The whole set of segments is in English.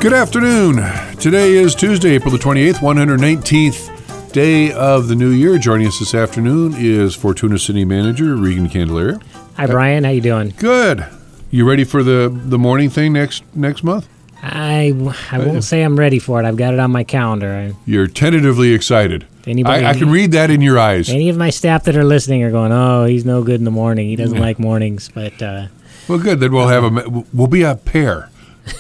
Good afternoon. Today is Tuesday, April the 28th, 119th day of the new year. Joining us this afternoon is Fortuna City Manager Regan Candelaria. Hi, Brian. How you doing? Good. You ready for the morning thing next month? I won't say I'm ready for it. I've got it on my calendar. You're tentatively excited. I can read that in your eyes. Any of my staff that are listening are going, "Oh, he's no good in the morning. He doesn't like mornings." But well, good. Then we'll be a pair.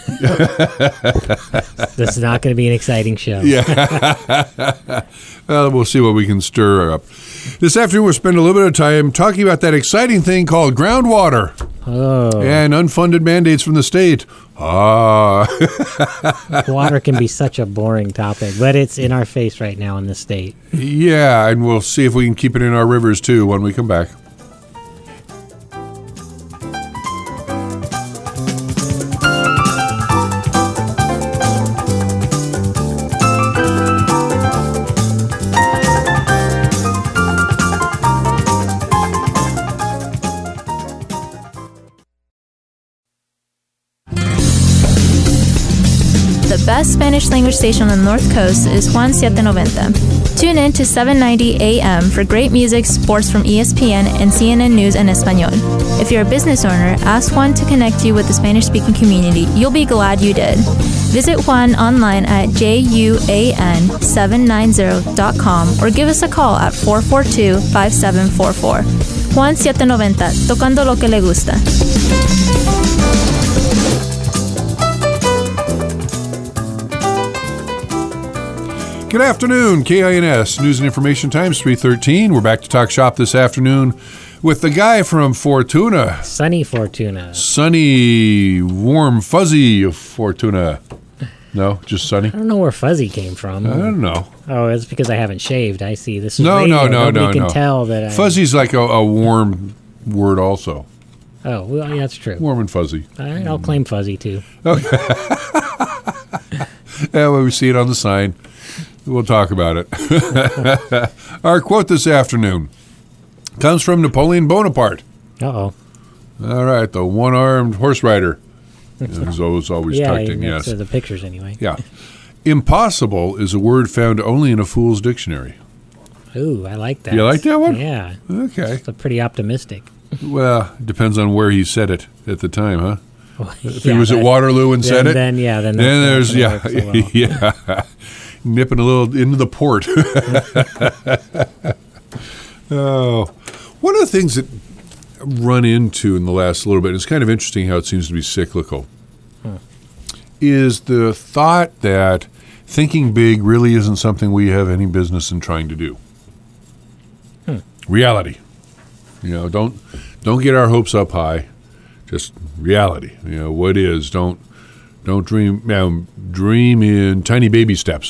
This is not going to be an exciting show. Yeah. Well, we'll see what we can stir up. This afternoon, we'll spend a little bit of time talking about that exciting thing called groundwater. Oh. And unfunded mandates from the state. Water can be such a boring topic, but it's in our face right now in the state. Yeah, and we'll see if we can keep it in our rivers, too, when we come back. The best Spanish language station on the North Coast is Juan 790. Tune in to 790 AM for great music, sports from ESPN, and CNN News en Español. If you're a business owner, ask Juan to connect you with the Spanish-speaking community. You'll be glad you did. Visit Juan online at juan790.com or give us a call at 442-5744. Juan 790, tocando lo que le gusta. Good afternoon, KINS News and Information Times 313. We're back to talk shop this afternoon with the guy from Fortuna. Sunny Fortuna. Sunny, warm, fuzzy Fortuna. No, just sunny? I don't know where fuzzy came from. I don't know. Oh, it's because I haven't shaved. I see. This is No. Nobody can tell that Fuzzy's like a warm word also. Oh, well, yeah, that's true. Warm and fuzzy. All right, I'll claim fuzzy, too. Okay. Yeah, well, we see it on the sign. We'll talk about it. Our quote this afternoon comes from Napoleon Bonaparte. Uh-oh. All right, the one-armed horse rider. He's always tucked in, yes. The pictures anyway. Yeah. Impossible is a word found only in a fool's dictionary. Ooh, I like that. You like that one? Yeah. Okay. It's pretty optimistic. Well, depends on where he said it at the time, huh? Well, if he was at Waterloo and said it? Then there's, work so well. Yeah. Nipping a little into the port. Oh, one of the things that run into in the last little bit, it's kind of interesting how it seems to be cyclical, is the thought that thinking big really isn't something we have any business in trying to do. Reality. Don't get our hopes up high. Just reality. What is. Don't dream. Dream in tiny baby steps.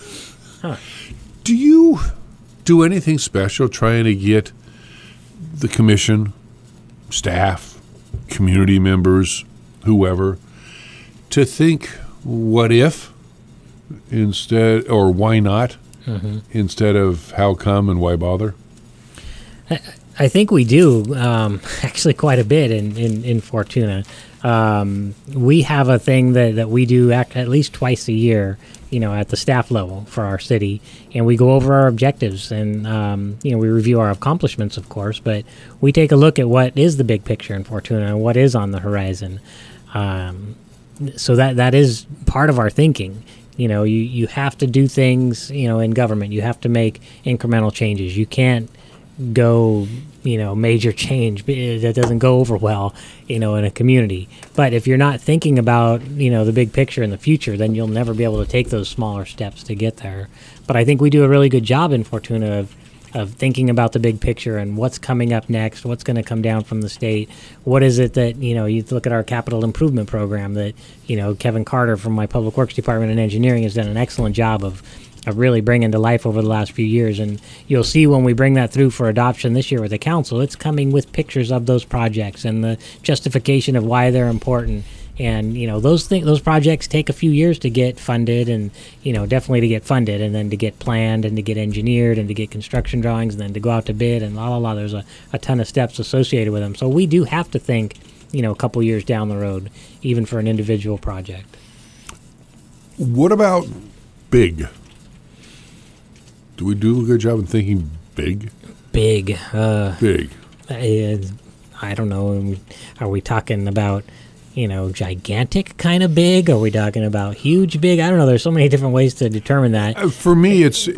Do you do anything special trying to get the commission, staff, community members, whoever, to think what if instead, or why not, instead of how come and why bother? I think we do, actually quite a bit in Fortuna. We have a thing that we do at least twice a year, at the staff level for our city, and we go over our objectives and, we review our accomplishments, of course, but we take a look at what is the big picture in Fortuna and what is on the horizon. So that is part of our thinking. You have to do things, in government. You have to make incremental changes. You can't go, major change that doesn't go over well, in a community. But if you're not thinking about, the big picture in the future, then you'll never be able to take those smaller steps to get there. But I think we do a really good job in Fortuna of thinking about the big picture and what's coming up next, what's going to come down from the state. What is it that, you look at our capital improvement program that, Kevin Carter from my Public Works Department and Engineering has done an excellent job of really bringing to life over the last few years. And you'll see when we bring that through for adoption this year with the council, it's coming with pictures of those projects and the justification of why they're important. And, those projects take a few years to get funded and, definitely to get funded and then to get planned and to get engineered and to get construction drawings and then to go out to bid and There's a ton of steps associated with them. So we do have to think, a couple years down the road, even for an individual project. What about big? Do we do a good job in thinking big? Big. Big. I don't know. Are we talking about, gigantic kind of big? Are we talking about huge big? I don't know. There's so many different ways to determine that. For me, it's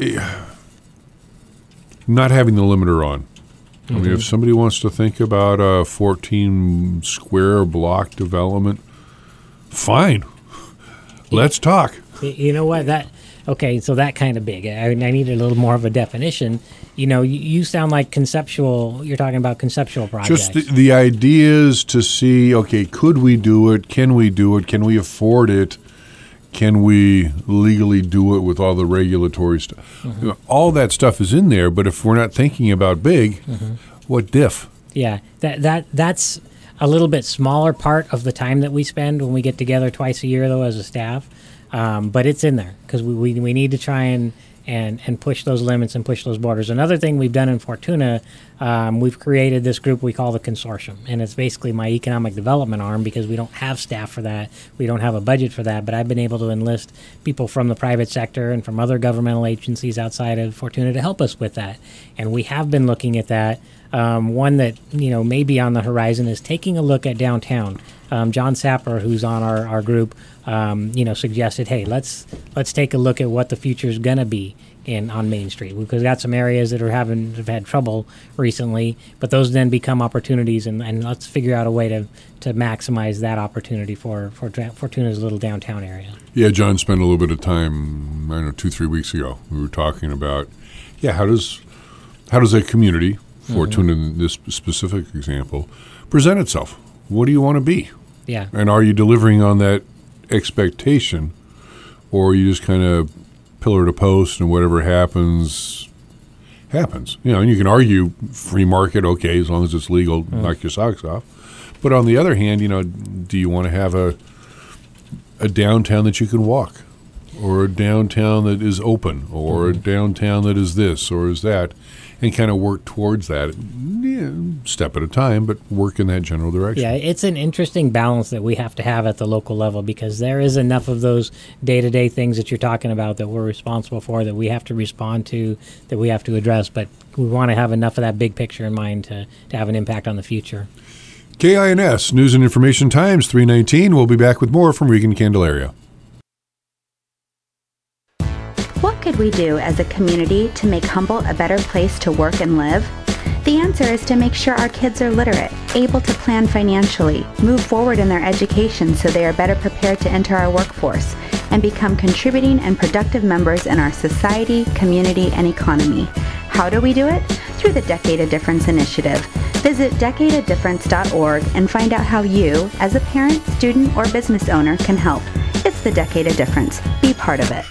not having the limiter on. I mean, if somebody wants to think about a 14 square block development, fine. Let's talk. You know what? So that kind of big. I need a little more of a definition. You sound like conceptual. You're talking about conceptual projects. Just the ideas to see, okay, could we do it? Can we do it? Can we afford it? Can we legally do it with all the regulatory stuff? All that stuff is in there, but if we're not thinking about big, what diff? Yeah, that's a little bit smaller part of the time that we spend when we get together twice a year, though, as a staff. But it's in there because we need to try and push those limits and push those borders. Another thing we've done in Fortuna, we've created this group we call the Consortium, and it's basically my economic development arm because we don't have staff for that. We don't have a budget for that, but I've been able to enlist people from the private sector and from other governmental agencies outside of Fortuna to help us with that. And we have been looking at that. One that may be on the horizon is taking a look at downtown. John Sapper, who's on our group, suggested, hey, let's take a look at what the future is going to be on Main Street, because we've got some areas that have had trouble recently, but those then become opportunities, and let's figure out a way to maximize that opportunity for Fortuna's little downtown area. Yeah, John spent a little bit of time, 2-3 weeks ago. We were talking about, how does a community, Fortuna in this specific example, present itself? What do you want to be? Yeah. And are you delivering on that expectation, or are you just kind of pillar to post and whatever happens? And you can argue free market, okay, as long as it's legal, knock your socks off. But on the other hand, do you want to have a downtown that you can walk, or a downtown that is open, or a downtown that is this or is that, and kind of work towards that, step at a time, but work in that general direction. Yeah, it's an interesting balance that we have to have at the local level, because there is enough of those day-to-day things that you're talking about that we're responsible for, that we have to respond to, that we have to address, but we want to have enough of that big picture in mind to have an impact on the future. KINS News and Information Times 319. We'll be back with more from Regan Candelaria. What could we do as a community to make Humboldt a better place to work and live? The answer is to make sure our kids are literate, able to plan financially, move forward in their education so they are better prepared to enter our workforce, and become contributing and productive members in our society, community, and economy. How do we do it? Through the Decade of Difference initiative. Visit decadeofdifference.org and find out how you, as a parent, student, or business owner, can help. It's the Decade of Difference. Be part of it.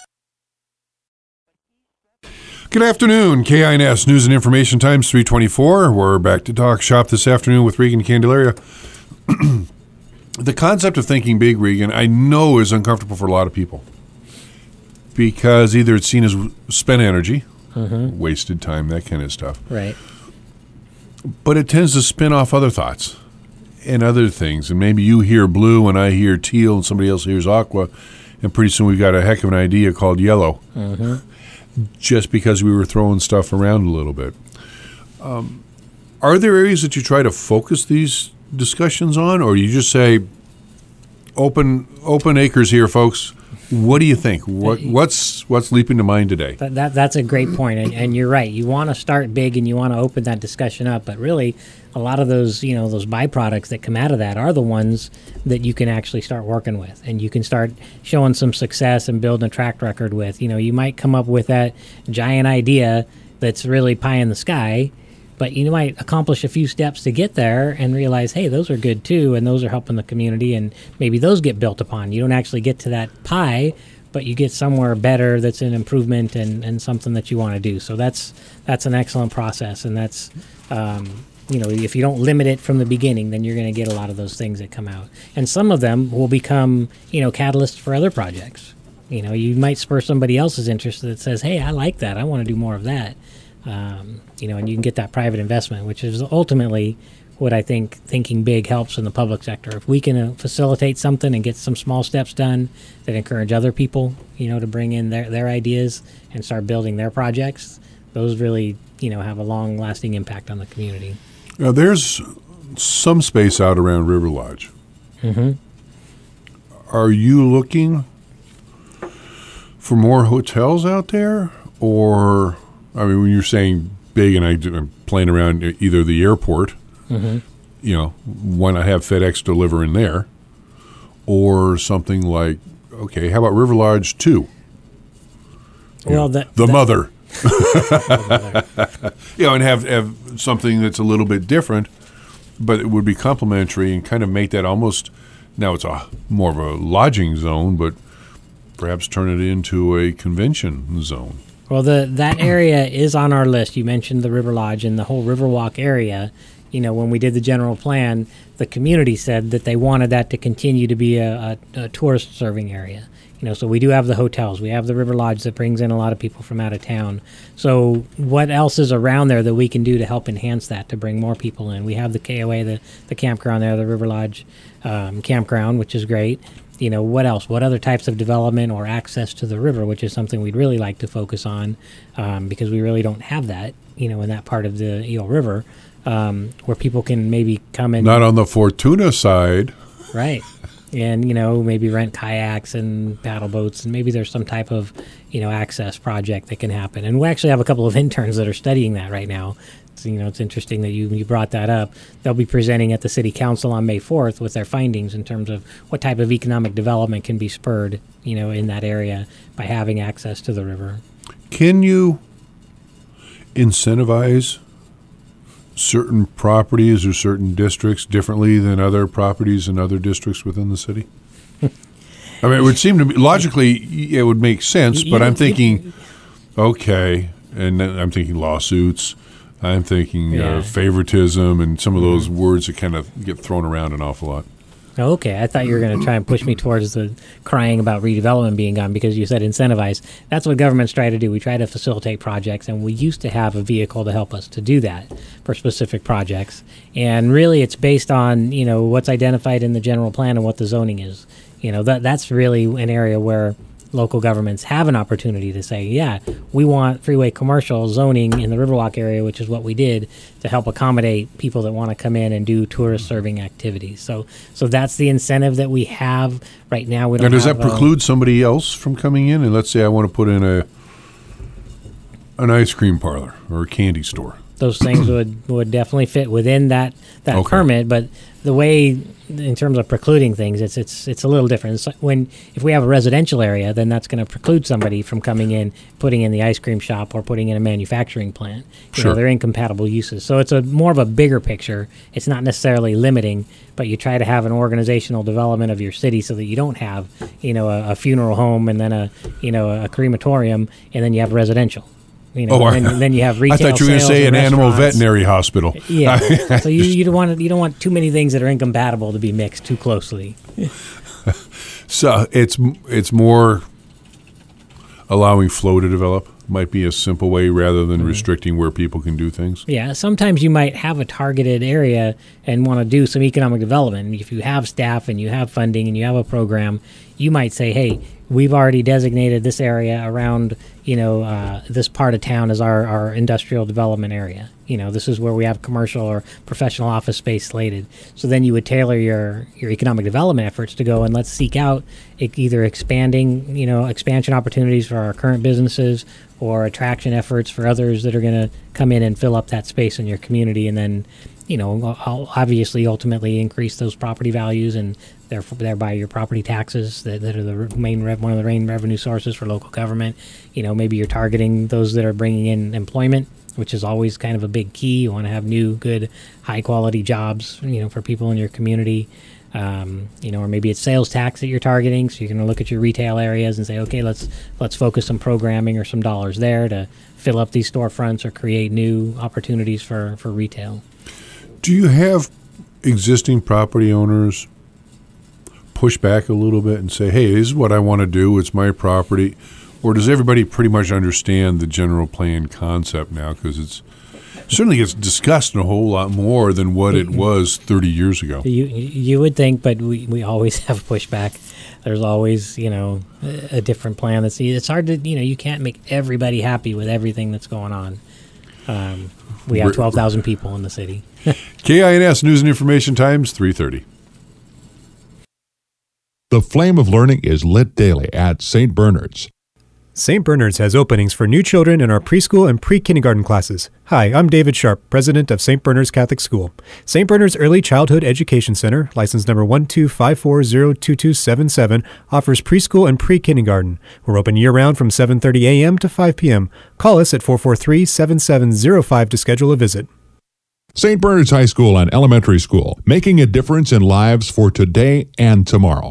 Good afternoon, KINS News and Information Times 324. We're back to talk shop this afternoon with Regan Candelaria. The concept of thinking big, Regan, I know is uncomfortable for a lot of people, because either it's seen as spent energy, wasted time, that kind of stuff. Right. But it tends to spin off other thoughts and other things. And maybe you hear blue and I hear teal and somebody else hears aqua, and pretty soon we've got a heck of an idea called yellow. Just because we were throwing stuff around a little bit. Are there areas that you try to focus these discussions on, or you just say, open acres here, folks? What do you think? What's leaping to mind today? That's a great point, and you're right. You want to start big and you want to open that discussion up, but really, a lot of those those byproducts that come out of that are the ones that you can actually start working with, and you can start showing some success and building a track record with. You might come up with that giant idea that's really pie in the sky, but you might accomplish a few steps to get there and realize, hey, those are good too, and those are helping the community, and maybe those get built upon. You don't actually get to that pie, but you get somewhere better that's an improvement and something that you want to do. So that's an excellent process, and that's if you don't limit it from the beginning, then you're going to get a lot of those things that come out, and some of them will become catalysts for other projects. You might spur somebody else's interest that says, hey, I like that, I want to do more of that. And you can get that private investment, which is ultimately what I think thinking big helps in the public sector. If we can facilitate something and get some small steps done that encourage other people, to bring in their ideas and start building their projects, those really, have a long-lasting impact on the community. Now, there's some space out around River Lodge. Mm-hmm. Are you looking for more hotels out there? Or, when you're saying big, and I'm playing around either the airport, mm-hmm. Why not have FedEx deliver in there? Or something like, okay, how about River Lodge 2? Well, the mother. And have something that's a little bit different, but it would be complementary and kind of make that almost, now it's more of a lodging zone, but perhaps turn it into a convention zone. Well, that area is on our list. You mentioned the River Lodge and the whole Riverwalk area. When we did the general plan, the community said that they wanted that to continue to be a tourist serving area. So we do have the hotels. We have the River Lodge that brings in a lot of people from out of town. So what else is around there that we can do to help enhance that, to bring more people in? We have the KOA, the campground there, the River Lodge campground, which is great. What else? What other types of development or access to the river, which is something we'd really like to focus on, because we really don't have that, in that part of the Eel River, where people can maybe come in. Not on the Fortuna side. Right. And, maybe rent kayaks and paddle boats, and maybe there's some type of, access project that can happen. And we actually have a couple of interns that are studying that right now. So, it's interesting that you brought that up. They'll be presenting at the City Council on May 4th with their findings in terms of what type of economic development can be spurred, in that area by having access to the river. Can you incentivize certain properties or certain districts differently than other properties in other districts within the city? It would seem to me, logically, it would make sense, but I'm thinking, okay, and then I'm thinking lawsuits, I'm thinking favoritism, and some of those words that kind of get thrown around an awful lot. Okay, I thought you were going to try and push me towards the crying about redevelopment being gone, because you said incentivize. That's what governments try to do. We try to facilitate projects, and we used to have a vehicle to help us to do that for specific projects. And really, it's based on, what's identified in the general plan and what the zoning is. That's really an area where local governments have an opportunity to say, yeah, we want freeway commercial zoning in the Riverwalk area, which is what we did to help accommodate people that want to come in and do tourist serving activities. So that's the incentive that we have right now. We don't. Now, does that preclude somebody else from coming in? And let's say I want to put in an ice cream parlor or a candy store. Those things would definitely fit within that okay. permit, but the way, in terms of precluding things, it's a little different. If we have a residential area, then that's going to preclude somebody from coming in, putting in the ice cream shop or putting in a manufacturing plant. Sure. They're incompatible uses. So it's more of a bigger picture. It's not necessarily limiting, but you try to have an organizational development of your city so that you don't have, a funeral home and then a crematorium and then you have residential. And then you have retail. I thought you were going to say an animal veterinary hospital. Yeah, so you don't want too many things that are incompatible to be mixed too closely. So it's more allowing flow to develop. Might be a simple way rather than restricting where people can do things. Yeah, sometimes you might have a targeted area and want to do some economic development. If you have staff and you have funding and you have a program, you might say, hey, we've already designated this area around, this part of town as our industrial development area. This is where we have commercial or professional office space slated. So then you would tailor your economic development efforts to go and let's seek out either expansion opportunities for our current businesses or attraction efforts for others that are going to come in and fill up that space in your community, and then, obviously ultimately increase those property values and thereby your property taxes that are one of the main revenue sources for local government. Maybe you're targeting those that are bringing in employment, which is always kind of a big key. You want to have new, good, high-quality jobs, for people in your community. Or maybe it's sales tax that you're targeting, so you're going to look at your retail areas and say, okay, let's focus some programming or some dollars there to fill up these storefronts or create new opportunities for retail. Do you have existing property owners push back a little bit and say, hey, this is what I want to do, it's my property? Or does everybody pretty much understand the general plan concept now? Because certainly gets discussed a whole lot more than what it was 30 years ago. You would think, but we always have pushback. There's always, a different plan. It's hard to, you can't make everybody happy with everything that's going on. We have 12,000 people in the city. KINS News and Information Times, 3:30. The flame of learning is lit daily at St. Bernard's. St. Bernard's has openings for new children in our preschool and pre-kindergarten classes. Hi, I'm David Sharp, president of St. Bernard's Catholic School. St. Bernard's Early Childhood Education Center, license number 125402277, offers preschool and pre-kindergarten. We're open year-round from 7:30 a.m. to 5 p.m. Call us at 443-7705 to schedule a visit. St. Bernard's High School and Elementary School, making a difference in lives for today and tomorrow.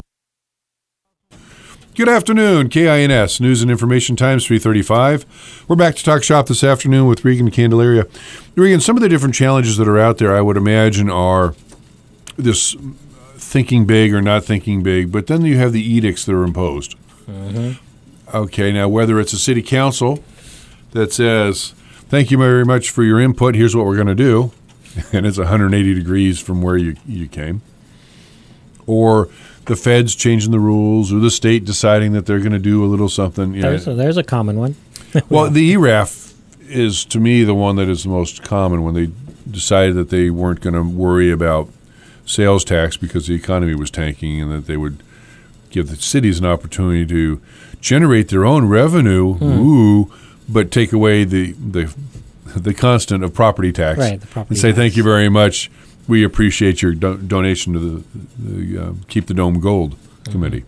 Good afternoon, KINS News and Information Times, 3:35. We're back to talk shop this afternoon with Regan Candelaria. Regan, some of the different challenges that are out there, I would imagine, are this thinking big or not thinking big, but then you have the edicts that are imposed. Mm-hmm. Okay, now whether it's a city council that says, thank you very much for your input, here's what we're going to do, and it's 180 degrees from where you came, or the feds changing the rules, or the state deciding that they're going to do a little something. There's a common one. Well, the ERAF is, to me, the one that is the most common, when they decided that they weren't going to worry about sales tax because the economy was tanking, and that they would give the cities an opportunity to generate their own revenue, but take away the constant of property tax. Right, the property and say, tax. Thank you very much. We appreciate your donation to the Keep the Dome Gold Committee.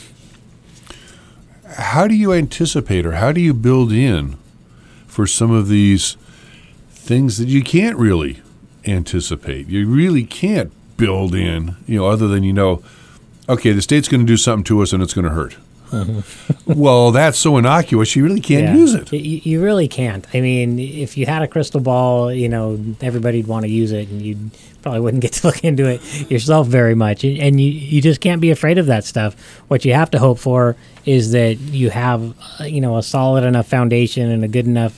How do you anticipate, or how do you build in for some of these things that you can't really anticipate? You really can't build in, other than, okay, the state's going to do something to us and it's going to hurt. Well, that's so innocuous, you really can't use it. You really can't. I mean, if you had a crystal ball, everybody'd want to use it, and you probably wouldn't get to look into it yourself very much. And you just can't be afraid of that stuff. What you have to hope for is that you have, a solid enough foundation and a good enough,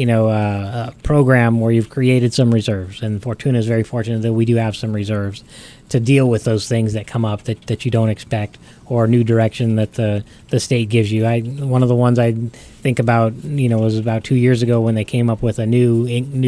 program where you've created some reserves. And Fortuna is very fortunate that we do have some reserves to deal with those things that come up that you don't expect, or new direction that the state gives you. One of the ones I think about, was about 2 years ago when they came up with a new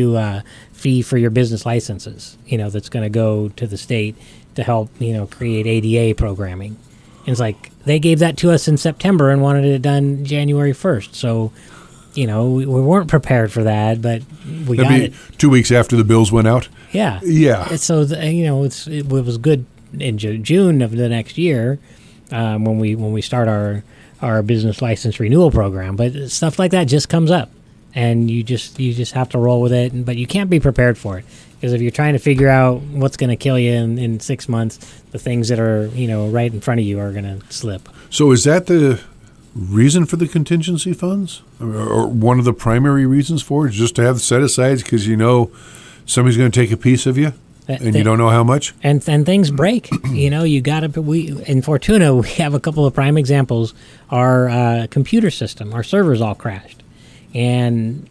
fee for your business licenses, that's going to go to the state to help, create ADA programming. And it's like they gave that to us in September and wanted it done January 1st. So, we weren't prepared for that, but we got it. 2 weeks after the bills went out? Yeah. Yeah. So, it was good in June of the next year when we start our business license renewal program. But stuff like that just comes up, and you just have to roll with it. But you can't be prepared for it, because if you're trying to figure out what's going to kill you in 6 months, the things that are right in front of you are going to slip. So is that the reason for the contingency funds, or one of the primary reasons for it, is just to have set asides because somebody's going to take a piece of you? And you don't know how much? And things break. You got to. In Fortuna, we have a couple of prime examples. Our computer system, our servers all crashed. And,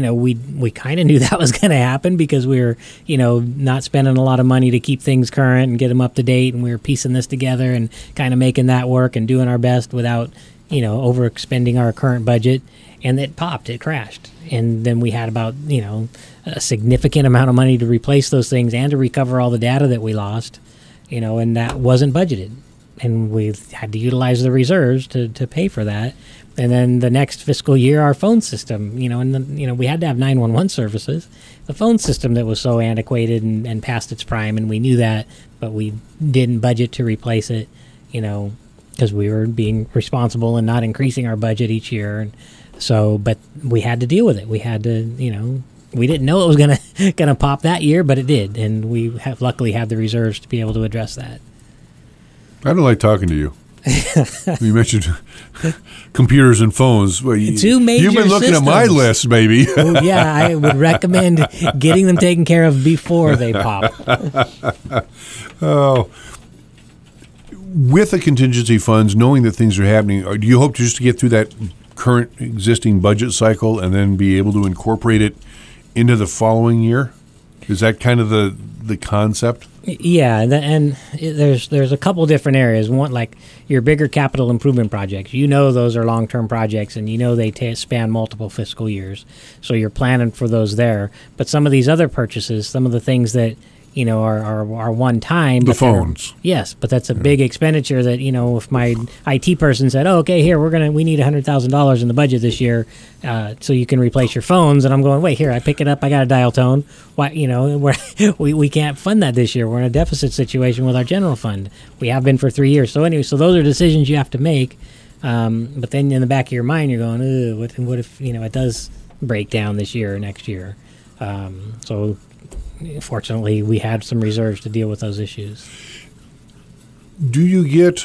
we kind of knew that was going to happen because we were, not spending a lot of money to keep things current and get them up to date. And we were piecing this together and kind of making that work and doing our best without, overexpending our current budget. And it popped. It crashed. And then we had about, a significant amount of money to replace those things and to recover all the data that we lost, and that wasn't budgeted. And we had to utilize the reserves to pay for that. And then the next fiscal year, our phone system, we had to have 911 services. The phone system that was so antiquated and past its prime, and we knew that, but we didn't budget to replace it, because we were being responsible and not increasing our budget each year. And so, but we had to deal with it. We had to, we didn't know it was gonna pop that year, but it did, and we have luckily had the reserves to be able to address that. I don't like talking to you. You mentioned computers and phones. Well, Two major You've been looking systems. at my list, baby. Well, yeah, I would recommend getting them taken care of before they pop. Oh. With the contingency funds, knowing that things are happening, do you hope just to get through that current existing budget cycle and then be able to incorporate it into the following year? Is that kind of the concept? Yeah, there's a couple different areas. One, like your bigger capital improvement projects. Those are long-term projects, and they span multiple fiscal years. So you're planning for those there. But some of these other purchases, some of the things that are one time. The phones. Yes, but that's a big expenditure that, if my IT person said, oh, okay, here, we need $100,000 in the budget this year so you can replace your phones. And I'm going, wait, here, I pick it up, I got a dial tone. Why, we can't fund that this year. We're in a deficit situation with our general fund. We have been for 3 years. So anyway, those are decisions you have to make. But then in the back of your mind, you're going, what if, it does break down this year or next year? So fortunately, we had some reserves to deal with those issues. Do you get,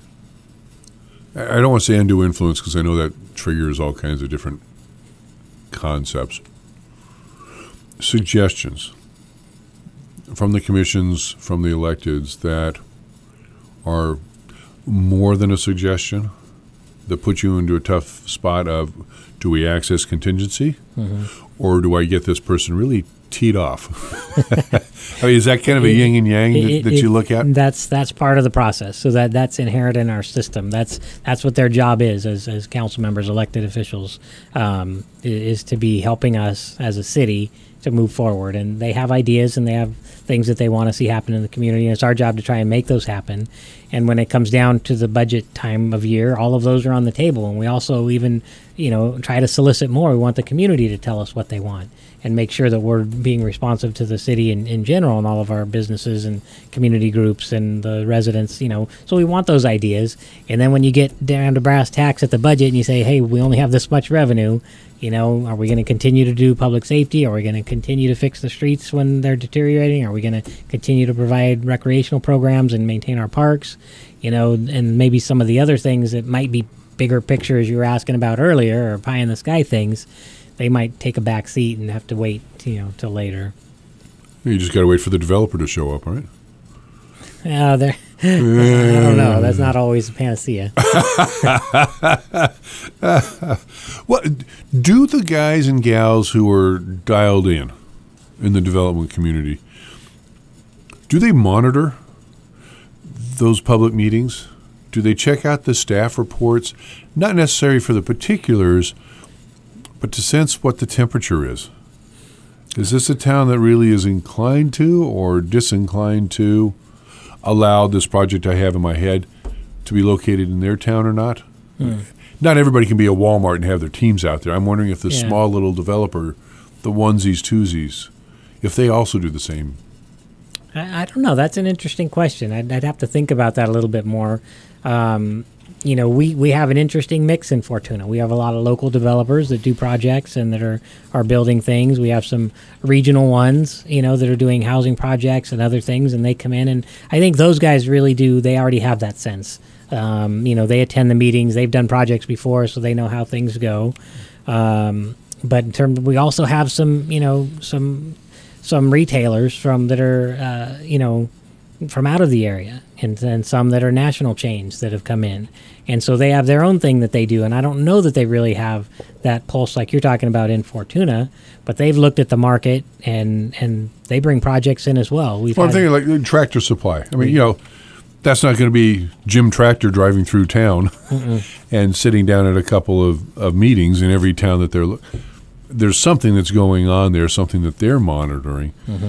I don't want to say undue influence because I know that triggers all kinds of different concepts, suggestions from the commissions, from the electeds that are more than a suggestion, that put you into a tough spot of, do we access contingency? Or do I get this person really teed off? I mean, is that kind of a yin and yang that you look at? That's part of the process. So that's inherent in our system. That's what their job is as council members, elected officials, is to be helping us as a city to move forward. And they have ideas and they have things that they want to see happen in the community. And it's our job to try and make those happen. And when it comes down to the budget time of year, all of those are on the table. And we also even, try to solicit more. We want the community to tell us what they want and make sure that we're being responsive to the city in general and all of our businesses and community groups and the residents, So we want those ideas. And then when you get down to brass tacks at the budget and you say, hey, we only have this much revenue, are we going to continue to do public safety? Are we going to continue to fix the streets when they're deteriorating? Are we going to continue to provide recreational programs and maintain our parks? And maybe some of the other things that might be bigger picture, as you were asking about earlier, or pie in the sky things, they might take a back seat and have to wait, till later. You just got to wait for the developer to show up, right? I don't know. That's not always a panacea. What do the guys and gals who are dialed in the development community, do they monitor those public meetings? Do they check out the staff reports? Not necessarily for the particulars, but to sense what the temperature is. Is this a town that really is inclined to or disinclined to allow this project I have in my head to be located in their town or not? Not everybody can be a Walmart and have their teams out there. I'm wondering if the small little developer, the onesies, twosies, if they also do the same. I don't know. That's an interesting question. I'd have to think about that a little bit more. We have an interesting mix in Fortuna. We have a lot of local developers that do projects and that are building things. We have some regional ones, that are doing housing projects and other things, and they come in. And I think those guys really do. They already have that sense. They attend the meetings. They've done projects before, so they know how things go. But in terms, we also have some retailers that are, from out of the area, and some that are national chains that have come in. And so they have their own thing that they do. And I don't know that they really have that pulse like you're talking about in Fortuna, but they've looked at the market and they bring projects in as well. I'm thinking like Tractor Supply. I mean, that's not going to be Jim Tractor driving through town and sitting down at a couple of meetings in every town that there's something that's going on there, something that they're monitoring.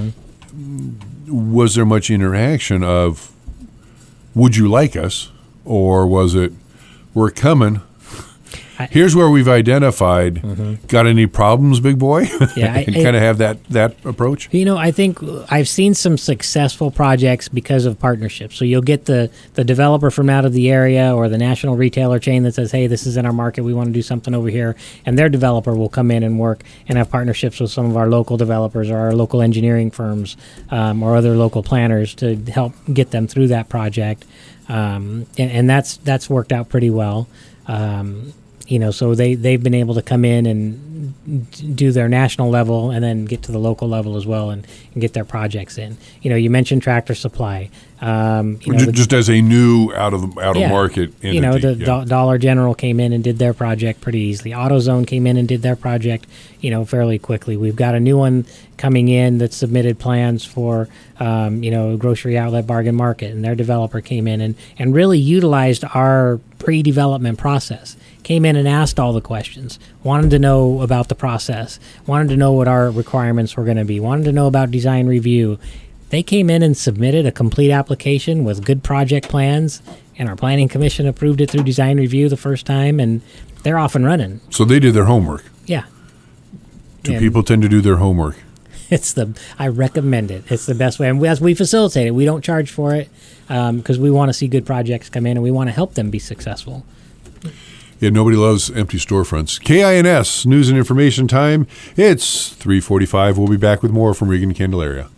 Was there much interaction of, would you like us? Or was it, we're coming, here's where we've identified, got any problems, big boy? Yeah, and kind of have that approach? I think I've seen some successful projects because of partnerships. So you'll get the developer from out of the area or the national retailer chain that says, hey, this is in our market, we want to do something over here. And their developer will come in and work and have partnerships with some of our local developers or our local engineering firms or other local planners to help get them through that project. And that's worked out pretty well. So they've been able to come in and do their national level and then get to the local level as well and get their projects in. You mentioned Tractor Supply. Just as a new out of market entity. The Dollar General came in and did their project pretty easily. AutoZone came in and did their project, fairly quickly. We've got a new one coming in that submitted plans for, Grocery Outlet Bargain Market, and their developer came in and really utilized our pre-development process. Came in and asked all the questions, wanted to know about the process, wanted to know what our requirements were going to be, wanted to know about design review. They came in and submitted a complete application with good project plans, and our planning commission approved it through design review the first time, and they're off and running. So they did their homework. Yeah. Do people tend to do their homework? I recommend it. It's the best way. And as we facilitate it, we don't charge for it because we want to see good projects come in and we want to help them be successful. Yeah, nobody loves empty storefronts. KINS, News and Information Time. It's 3:45. We'll be back with more from Regan Candelaria.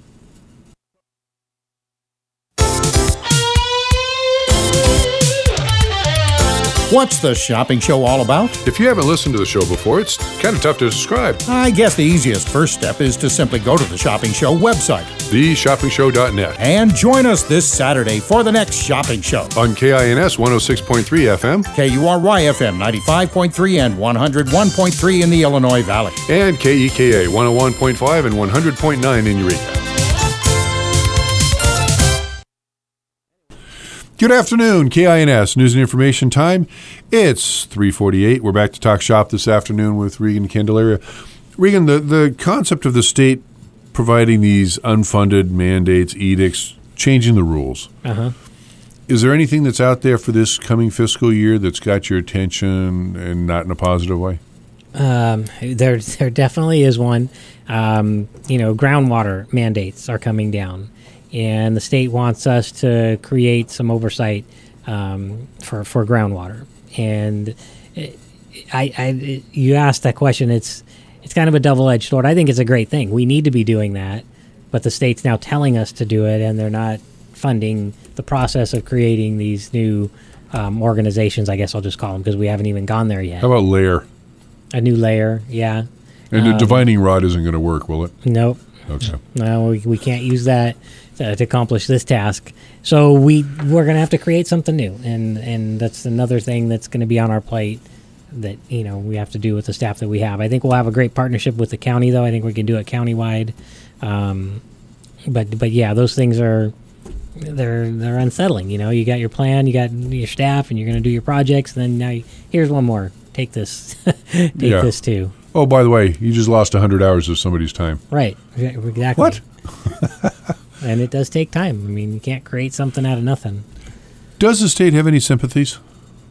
What's the shopping show all about? If you haven't listened to the show before, it's kind of tough to describe. I guess the easiest first step is to simply go to the Shopping Show website, theshoppingshow.net, and join us this Saturday for the next shopping show. On KINS 106.3 FM, KURY FM 95.3 and 101.3 in the Illinois Valley, and KEKA 101.5 and 100.9 in Eureka. Good afternoon, KINS News and Information Time. It's 3:48. We're back to talk shop this afternoon with Regan Candelaria. Regan, the concept of the state providing these unfunded mandates, edicts, changing the rules. Is there anything that's out there for this coming fiscal year that's got your attention and not in a positive way? There definitely is one. Groundwater mandates are coming down. And the state wants us to create some oversight for groundwater. And you asked that question. It's kind of a double-edged sword. I think it's a great thing. We need to be doing that, but the state's now telling us to do it, and they're not funding the process of creating these new organizations. I guess I'll just call them because we haven't even gone there yet. How about layer? A new layer, yeah. And the divining rod isn't going to work, will it? Nope. Okay. No, we can't use that to accomplish this task. So we're going to have to create something new, and that's another thing that's going to be on our plate that we have to do with the staff that we have. I think we'll have a great partnership with the county, though. I think we can do it countywide. But yeah, those things they're unsettling. You got your plan, you got your staff, and you're going to do your projects. And then now here's one more. Take this, this too. Oh, by the way, you just lost 100 hours of somebody's time. Right. Exactly. What? And it does take time. I mean, you can't create something out of nothing. Does the state have any sympathies?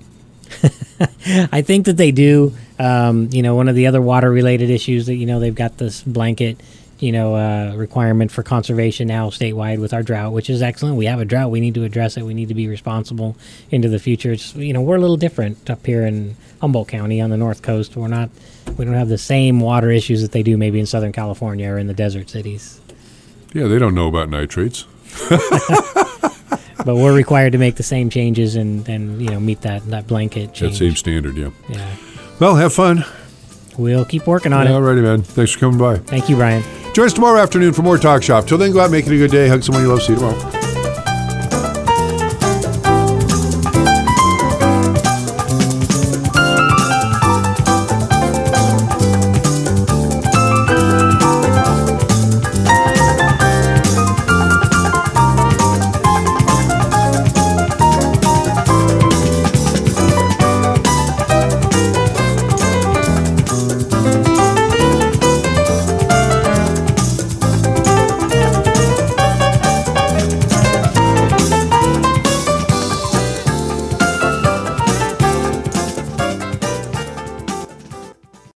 I think that they do. One of the other water-related issues that, they've got this blanket, requirement for conservation now statewide with our drought, which is excellent. We have a drought. We need to address it. We need to be responsible into the future. It's, we're a little different up here in Humboldt County on the North Coast. We don't have the same water issues that they do maybe in Southern California or in the desert cities. Yeah, they don't know about nitrates. But we're required to make the same changes and meet that blanket change. That same standard, yeah. Yeah. Well, have fun. We'll keep working on it. All righty, man. Thanks for coming by. Thank you, Brian. Join us tomorrow afternoon for more Talk Shop. Till then, go out, make it a good day. Hug someone you love. See you tomorrow.